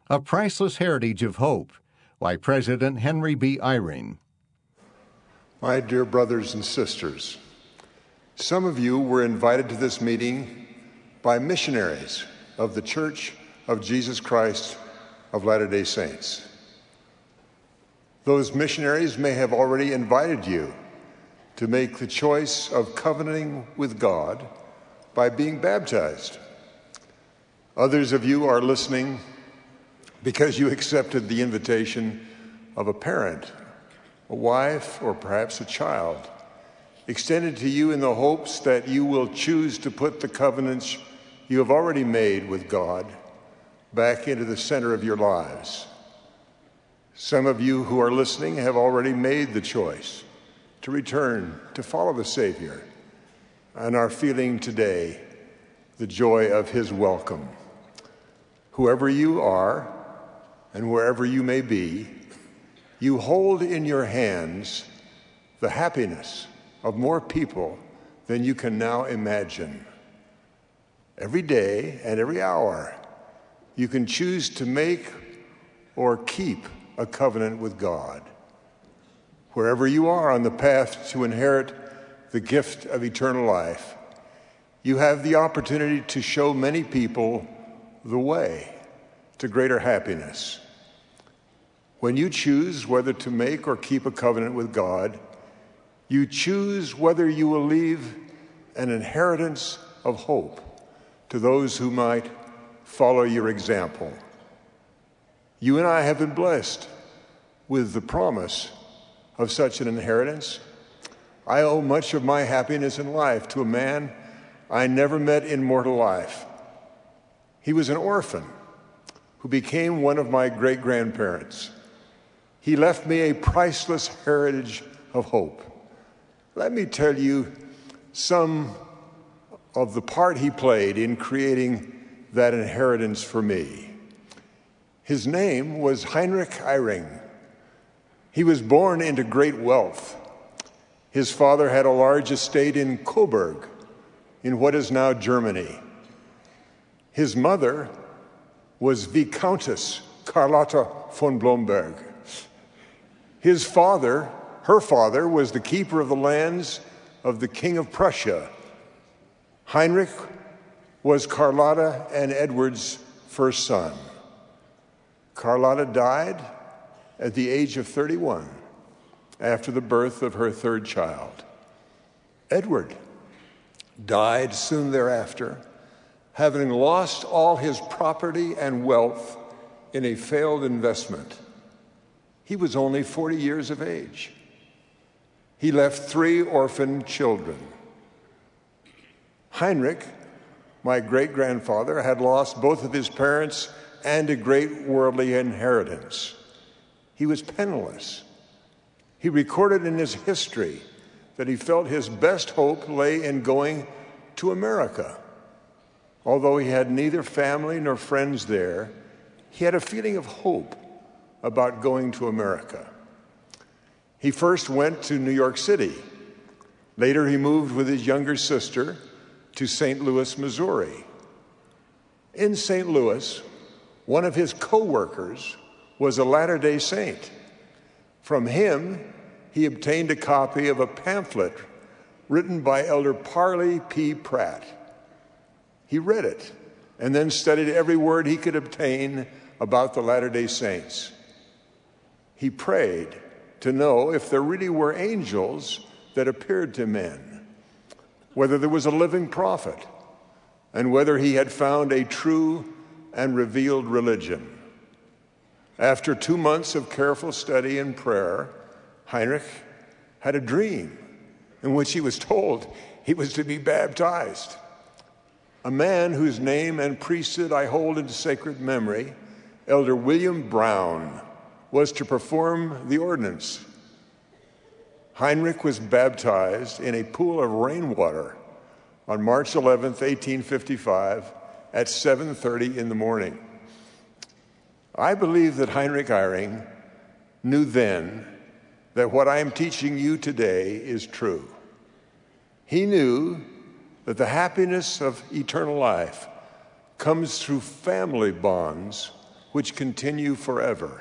A Priceless Heritage of Hope by President Henry B. Eyring. My dear brothers and sisters, some of you were invited to this meeting by missionaries of the Church of Jesus Christ of Latter-day Saints. Those missionaries may have already invited you to make the choice of covenanting with God by being baptized. Others of you are listening because you accepted the invitation of a parent, a wife, or perhaps a child, extended to you in the hopes that you will choose to put the covenants you have already made with God back into the center of your lives. Some of you who are listening have already made the choice to return to follow the Savior and are feeling today the joy of His welcome. Whoever you are and wherever you may be, you hold in your hands the happiness of more people than you can now imagine. Every day and every hour, you can choose to make or keep a covenant with God. Wherever you are on the path to inherit the gift of eternal life, you have the opportunity to show many people the way to greater happiness. When you choose whether to make or keep a covenant with God, you choose whether you will leave an inheritance of hope to those who might follow your example. You and I have been blessed with the promise of such an inheritance. I owe much of my happiness in life to a man I never met in mortal life. He was an orphan who became one of my great-grandparents. He left me a priceless heritage of hope. Let me tell you some of the part he played in creating that inheritance for me. His name was Heinrich Eyring. He was born into great wealth. His father had a large estate in Coburg, in what is now Germany. His mother was Viscountess Carlotta von Blomberg. Her father, was the keeper of the lands of the King of Prussia. Heinrich was Carlotta and Edward's first son. Carlotta died at the age of 31 after the birth of her third child. Edward died soon thereafter, having lost all his property and wealth in a failed investment. He was only 40 years of age. He left 3 orphan children. Heinrich, my great-grandfather, had lost both of his parents and a great worldly inheritance. He was penniless. He recorded in his history that he felt his best hope lay in going to America. Although he had neither family nor friends there, he had a feeling of hope about going to America. He first went to New York City. Later, he moved with his younger sister to St. Louis, Missouri. In St. Louis, one of his co-workers was a Latter-day Saint. From him, he obtained a copy of a pamphlet written by Elder Parley P. Pratt. He read it and then studied every word he could obtain about the Latter-day Saints. He prayed to know if there really were angels that appeared to men, whether there was a living prophet, and whether he had found a true and revealed religion. After 2 months of careful study and prayer, Heinrich had a dream in which he was told he was to be baptized. A man whose name and priesthood I hold in sacred memory, Elder William Brown, was to perform the ordinance. Heinrich was baptized in a pool of rainwater on March 11th, 1855, at 7:30 in the morning. I believe that Heinrich Eyring knew then that what I am teaching you today is true. He knew that the happiness of eternal life comes through family bonds which continue forever.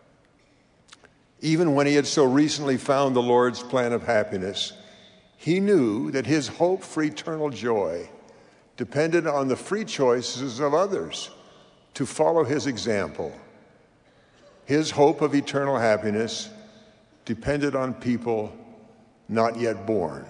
Even when he had so recently found the Lord's plan of happiness, he knew that his hope for eternal joy depended on the free choices of others to follow his example. His hope of eternal happiness depended on people not yet born.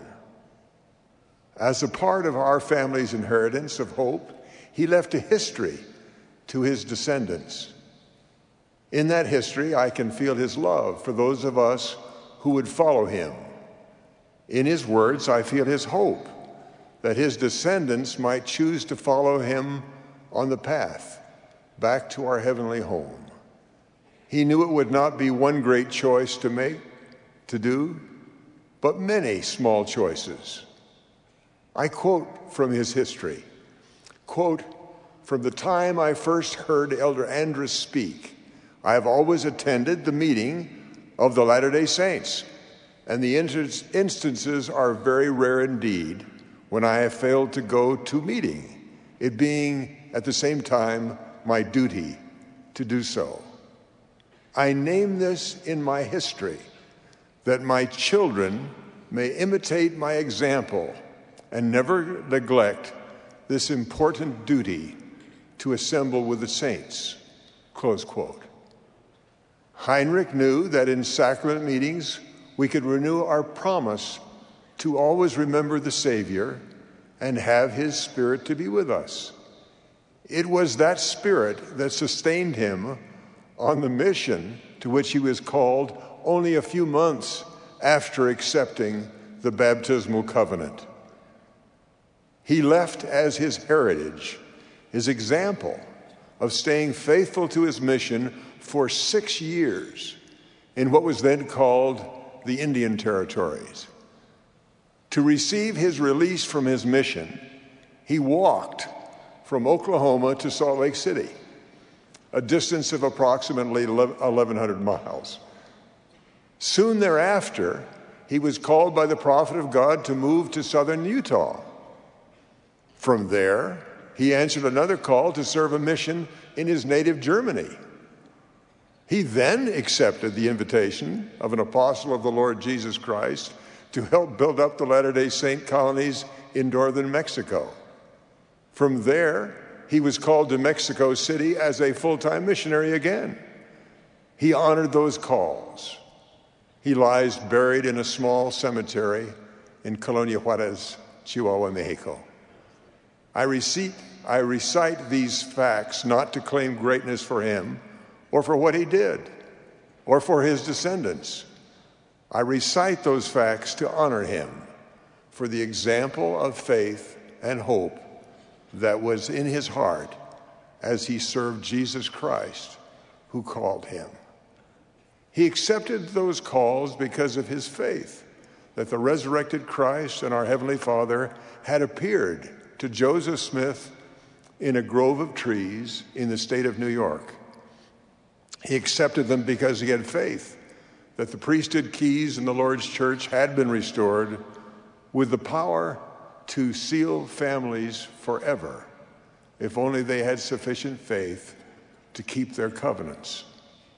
As a part of our family's inheritance of hope, he left a history to his descendants. In that history, I can feel his love for those of us who would follow him. In his words, I feel his hope that his descendants might choose to follow him on the path back to our heavenly home. He knew it would not be one great choice to do, but many small choices. I quote from his history, quote, "From the time I first heard Elder Andrus speak, I have always attended the meeting of the Latter-day Saints, and the instances are very rare indeed when I have failed to go to meeting, it being at the same time my duty to do so. I name this in my history that my children may imitate my example and never neglect this important duty to assemble with the saints," close quote. Heinrich knew that in sacrament meetings we could renew our promise to always remember the Savior and have his Spirit to be with us. It was that Spirit that sustained him on the mission to which he was called only a few months after accepting the baptismal covenant. He left as his heritage, his example of staying faithful to his mission for 6 years in what was then called the Indian Territories. To receive his release from his mission, he walked from Oklahoma to Salt Lake City, a distance of approximately 1,100 miles. Soon thereafter, he was called by the prophet of God to move to southern Utah. From there, he answered another call to serve a mission in his native Germany. He then accepted the invitation of an apostle of the Lord Jesus Christ to help build up the Latter-day Saint colonies in northern Mexico. From there, he was called to Mexico City as a full-time missionary again. He honored those calls. He lies buried in a small cemetery in Colonia Juarez, Chihuahua, Mexico. I recite these facts not to claim greatness for him or for what he did or for his descendants. I recite those facts to honor him for the example of faith and hope that was in his heart as he served Jesus Christ, who called him. He accepted those calls because of his faith that the resurrected Christ and our Heavenly Father had appeared to Joseph Smith in a grove of trees in the state of New York. He accepted them because he had faith that the priesthood keys in the Lord's church had been restored with the power to seal families forever if only they had sufficient faith to keep their covenants.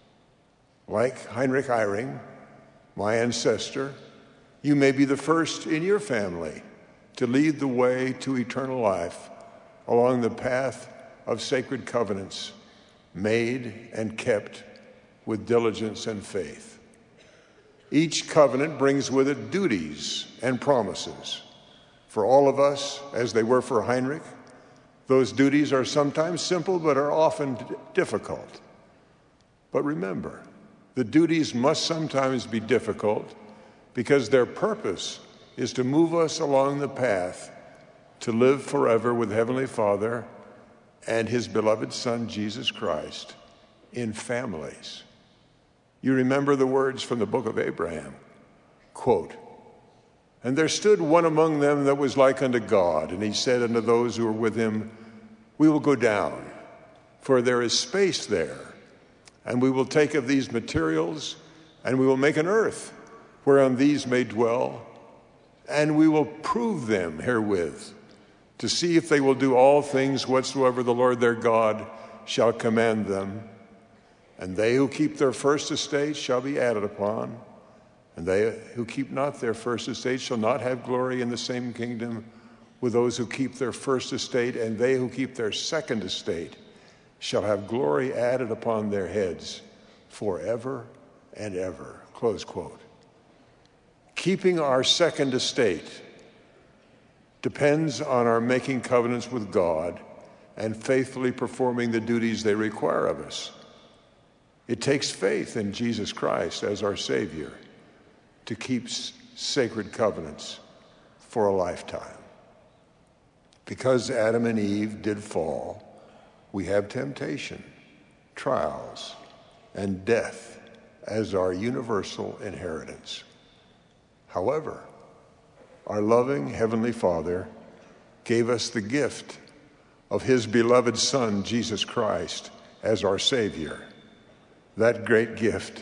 Like Heinrich Eyring, my ancestor, you may be the first in your family to lead the way to eternal life along the path of sacred covenants made and kept with diligence and faith. Each covenant brings with it duties and promises. For all of us, as they were for Heinrich, those duties are sometimes simple but are often difficult. But remember, the duties must sometimes be difficult because their purpose is to move us along the path to live forever with Heavenly Father and his beloved Son, Jesus Christ, in families. You remember the words from the book of Abraham, quote, "And there stood one among them that was like unto God, and he said unto those who were with him, We will go down, for there is space there, and we will take of these materials, and we will make an earth whereon these may dwell, and we will prove them herewith, to see if they will do all things whatsoever the Lord their God shall command them. And they who keep their first estate shall be added upon, and they who keep not their first estate shall not have glory in the same kingdom with those who keep their first estate, and they who keep their second estate shall have glory added upon their heads forever and ever." Close quote. Keeping our second estate depends on our making covenants with God and faithfully performing the duties they require of us. It takes faith in Jesus Christ as our Savior to keep sacred covenants for a lifetime. Because Adam and Eve did fall, we have temptation, trials, and death as our universal inheritance. However, our loving Heavenly Father gave us the gift of His beloved Son, Jesus Christ, as our Savior. That great gift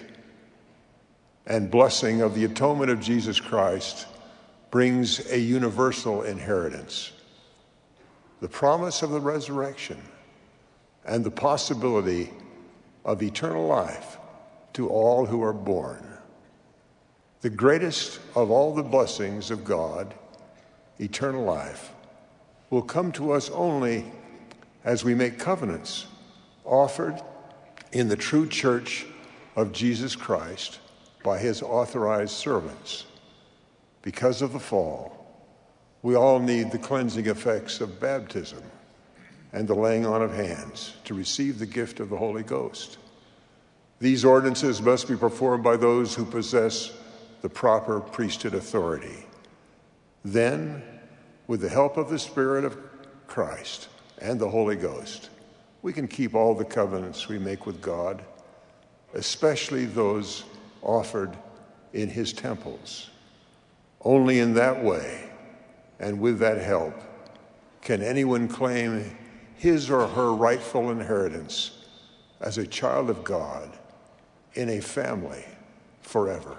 and blessing of the atonement of Jesus Christ brings a universal inheritance. The promise of the resurrection and the possibility of eternal life to all who are born. The greatest of all the blessings of God, eternal life, will come to us only as we make covenants offered in the true church of Jesus Christ by His authorized servants. Because of the fall, we all need the cleansing effects of baptism and the laying on of hands to receive the gift of the Holy Ghost. These ordinances must be performed by those who possess the proper priesthood authority. Then, with the help of the Spirit of Christ and the Holy Ghost, we can keep all the covenants we make with God, especially those offered in His temples. Only in that way, and with that help, can anyone claim his or her rightful inheritance as a child of God in a family forever.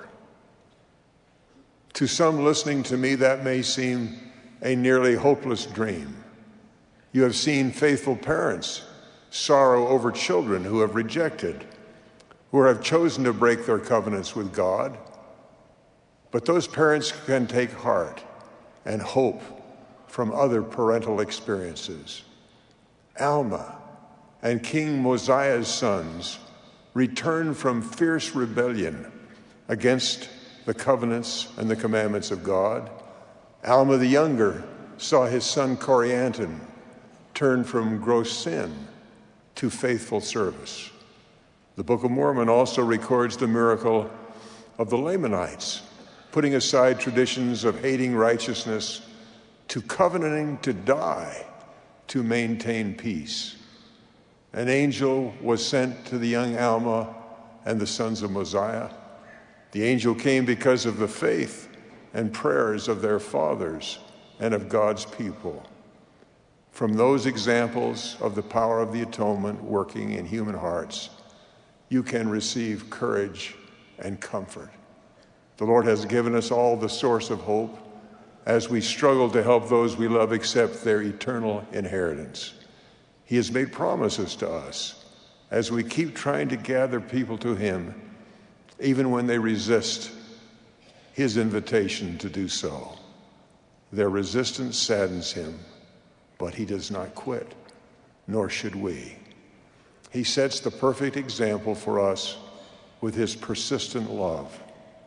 To some listening to me, that may seem a nearly hopeless dream. You have seen faithful parents sorrow over children who have rejected, who have chosen to break their covenants with God. But those parents can take heart and hope from other parental experiences. Alma and King Mosiah's sons returned from fierce rebellion against the covenants and the commandments of God. Alma the younger saw his son Corianton turn from gross sin to faithful service. The Book of Mormon also records the miracle of the Lamanites, putting aside traditions of hating righteousness to covenanting to die to maintain peace. An angel was sent to the young Alma and the sons of Mosiah. The angel came because of the faith and prayers of their fathers and of God's people. From those examples of the power of the atonement working in human hearts, you can receive courage and comfort. The Lord has given us all the source of hope as we struggle to help those we love accept their eternal inheritance. He has made promises to us as we keep trying to gather people to Him, even when they resist His invitation to do so. Their resistance saddens Him, but He does not quit, nor should we. He sets the perfect example for us with His persistent love.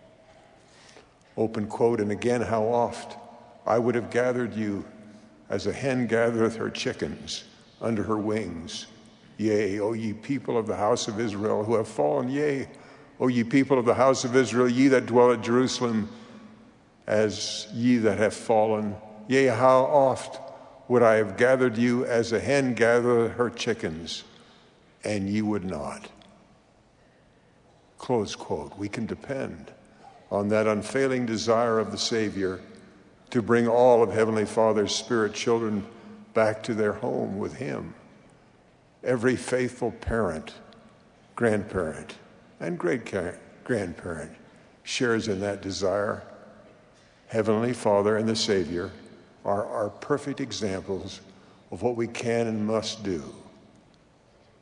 Open quote, "And again, how oft I would have gathered you as a hen gathereth her chickens under her wings. Yea, O ye people of the house of Israel who have fallen, yea, O ye people of the house of Israel, ye that dwell at Jerusalem, as ye that have fallen. Yea, how oft would I have gathered you as a hen gathereth her chickens, and ye would not." Close quote. We can depend on that unfailing desire of the Savior to bring all of Heavenly Father's spirit children back to their home with Him. Every faithful parent, grandparent, and great-grandparent shares in that desire. Heavenly Father and the Savior are our perfect examples of what we can and must do.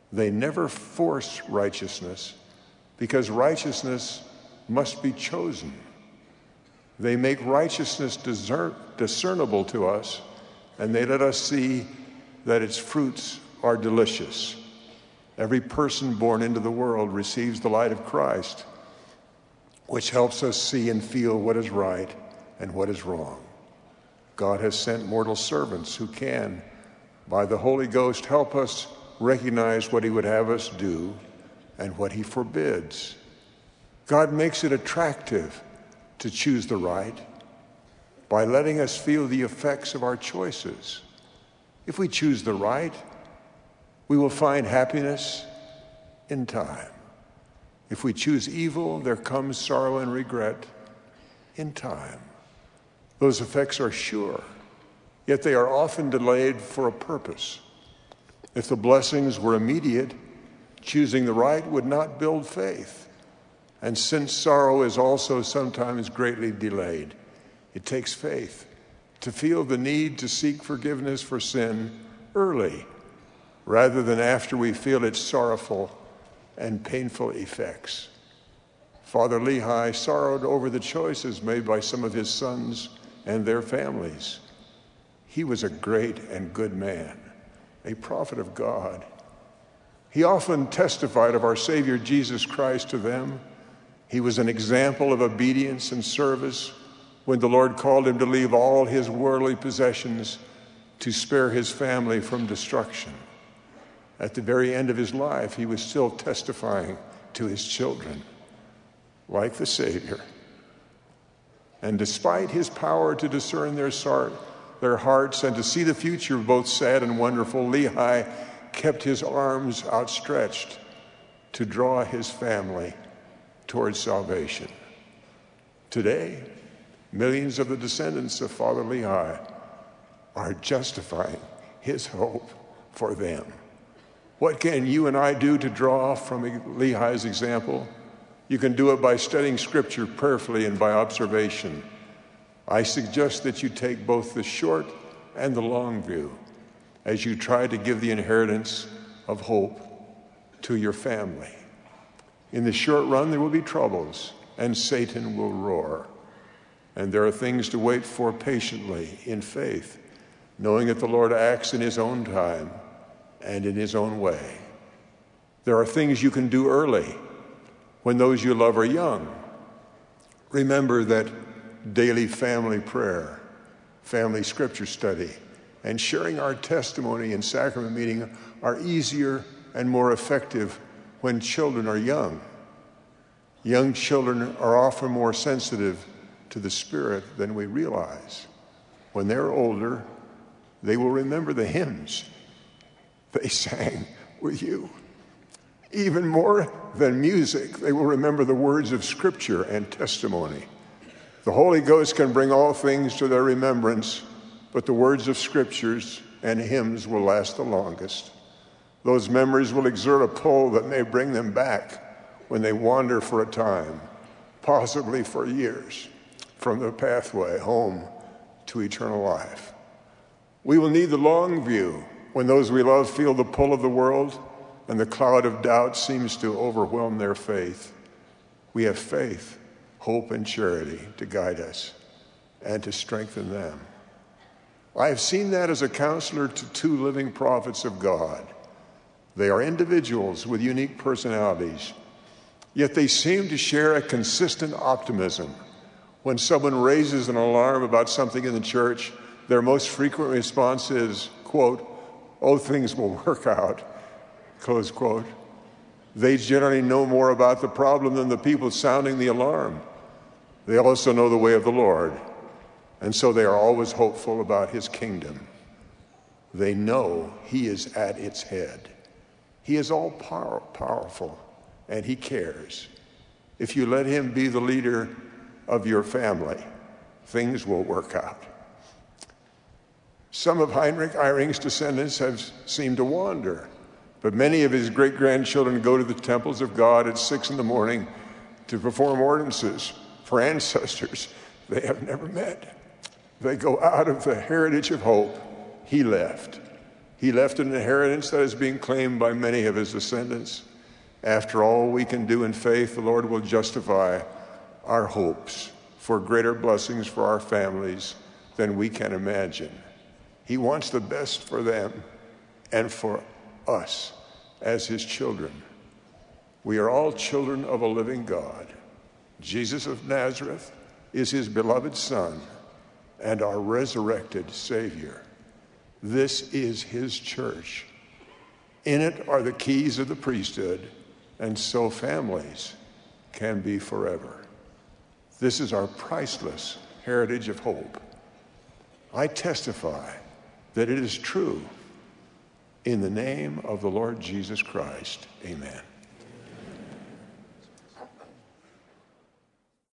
They never force righteousness because righteousness must be chosen. They make righteousness discernible to us, and they let us see that its fruits are delicious. Every person born into the world receives the light of Christ, which helps us see and feel what is right and what is wrong. God has sent mortal servants who can, by the Holy Ghost, help us recognize what he would have us do and what he forbids. God makes it attractive to choose the right by letting us feel the effects of our choices. If we choose the right, we will find happiness in time. If we choose evil, there comes sorrow and regret in time. Those effects are sure, yet they are often delayed for a purpose. If the blessings were immediate, choosing the right would not build faith. And since sorrow is also sometimes greatly delayed, it takes faith to feel the need to seek forgiveness for sin early, rather than after we feel its sorrowful and painful effects. Father Lehi sorrowed over the choices made by some of his sons and their families. He was a great and good man, a prophet of God. He often testified of our Savior Jesus Christ to them. He was an example of obedience and service when the Lord called him to leave all his worldly possessions to spare his family from destruction. At the very end of his life, he was still testifying to his children, like the Savior. And despite his power to discern their hearts and to see the future, both sad and wonderful, Lehi kept his arms outstretched to draw his family towards salvation. Today, millions of the descendants of Father Lehi are justifying his hope for them. What can you and I do to draw from Lehi's example? You can do it by studying Scripture prayerfully and by observation. I suggest that you take both the short and the long view as you try to give the inheritance of hope to your family. In the short run, there will be troubles, and Satan will roar. And there are things to wait for patiently in faith, knowing that the Lord acts in his own time and in his own way. There are things you can do early when those you love are young. Remember that daily family prayer, family scripture study, and sharing our testimony in sacrament meeting are easier and more effective when children are young. Young children are often more sensitive to the Spirit than we realize. When they're older, they will remember the hymns they sang with you. Even more than music, they will remember the words of Scripture and testimony. The Holy Ghost can bring all things to their remembrance, but the words of Scriptures and hymns will last the longest. Those memories will exert a pull that may bring them back when they wander for a time, possibly for years, from the pathway home to eternal life. We will need the long view when those we love feel the pull of the world and the cloud of doubt seems to overwhelm their faith. We have faith, hope, and charity to guide us and to strengthen them. I have seen that as a counselor to two living prophets of God. They are individuals with unique personalities, yet they seem to share a consistent optimism. When someone raises an alarm about something in the church, their most frequent response is, quote, "Oh, things will work out," close quote. They generally know more about the problem than the people sounding the alarm. They also know the way of the Lord, and so they are always hopeful about his kingdom. They know he is at its head. He is all powerful, and he cares. If you let him be the leader of your family, things will work out. Some of Heinrich Eyring's descendants have seemed to wander, but many of his great-grandchildren go to the temples of God at 6 a.m. to perform ordinances for ancestors they have never met. They go out of the heritage of hope he left. He left an inheritance that is being claimed by many of his descendants. After all we can do in faith, the Lord will justify our hopes for greater blessings for our families than we can imagine. He wants the best for them and for us as his children. We are all children of a living God. Jesus of Nazareth is his beloved Son and our resurrected Savior. This is his church. In it are the keys of the priesthood, and so families can be forever. This is our priceless heritage of hope. I testify that it is true. In the name of the Lord Jesus Christ, amen.